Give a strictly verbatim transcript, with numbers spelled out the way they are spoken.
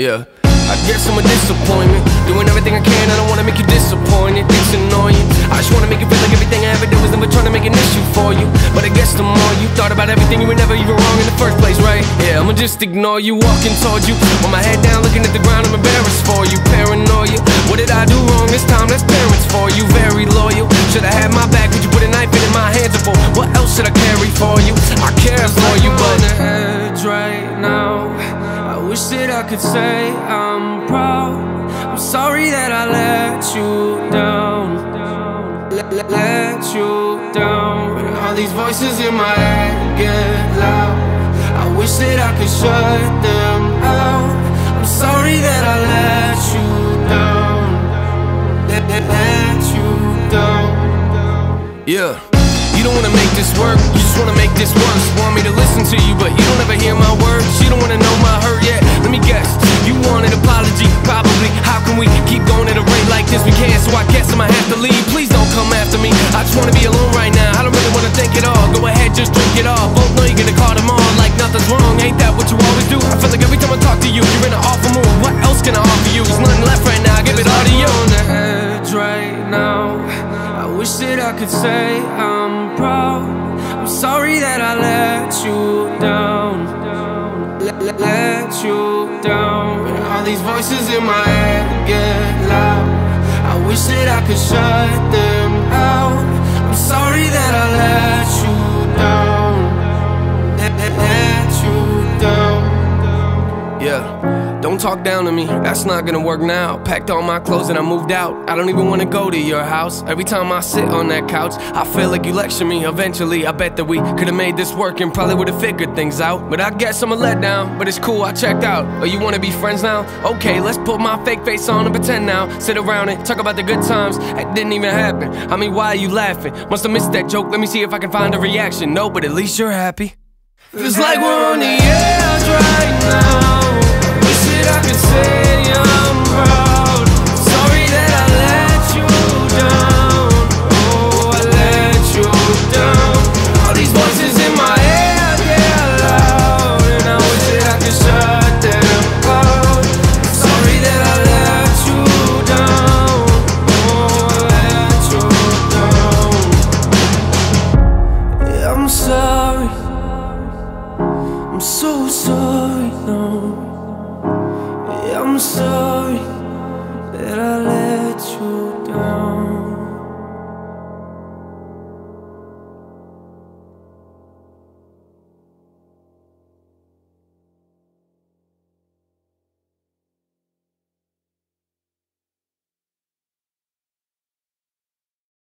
Yeah, I guess I'm a disappointment. Doing everything I can, I don't wanna make you disappointed. It's annoying. I just wanna make it feel like everything I ever did was never trying to make an issue for you. But I guess the more you thought about everything, you were never even wrong in the first place, right? Yeah, I'ma just ignore you, walking towards you with my head down, looking at the ground. I'm embarrassed for you, paranoia. What did I do wrong this time? That's parents for you, very loyal. Should've had my back, would you put a knife in my hands for? What else should I carry for you? I care for you, but on the edge right now. I wish that I could say I'm proud. I'm sorry that I let you down. Let, let, let you down. When all these voices in my head get loud, I wish that I could shut them out. I'm sorry that I let you down. Let, let, let you down. Yeah. You don't wanna make this work, you just wanna make this worse. Want me to listen to you, but you don't ever hear my words. You don't wanna know my hurt yet. Let me guess, you want an apology, probably. How can we keep going at a rate like this? We can't, so I guess I'ma have to leave. Please don't come after me, I just wanna be alone right now. I don't really wanna think it all, go ahead, just drink it all. Both know you're gonna call them on like nothing's wrong. Ain't that what you always do? I feel like every time I talk to you, you're in an awful mood. What else can I offer you? There's nothing left right now, I give it all to you. On the edge right now, I wish that I could say I'm proud. I'm sorry that I let you down. Let, let, let you down. When all these voices in my head get loud, I wish that I could shut them out. I'm sorry that I let you down. Let, let, let you down. Yeah. Don't talk down to me, that's not gonna work now. Packed all my clothes and I moved out. I don't even wanna go to your house. Every time I sit on that couch, I feel like you lecture me. Eventually, I bet that we could've made this work and probably would've figured things out. But I guess I'm a letdown, but it's cool, I checked out. Oh, you wanna be friends now? Okay, let's put my fake face on and pretend now. Sit around and talk about the good times that didn't even happen. I mean, why are you laughing? Must've missed that joke, let me see if I can find a reaction. No, but at least you're happy. Feels like we're on the edge right now. I could say I'm proud. Sorry that I let you down. Oh, I let you down. All these voices in my head get loud, and I wish that I could shut them out. Sorry that I let you down. Oh, I let you down. Yeah, I'm sorry. I'm so sorry now. I'm sorry that I let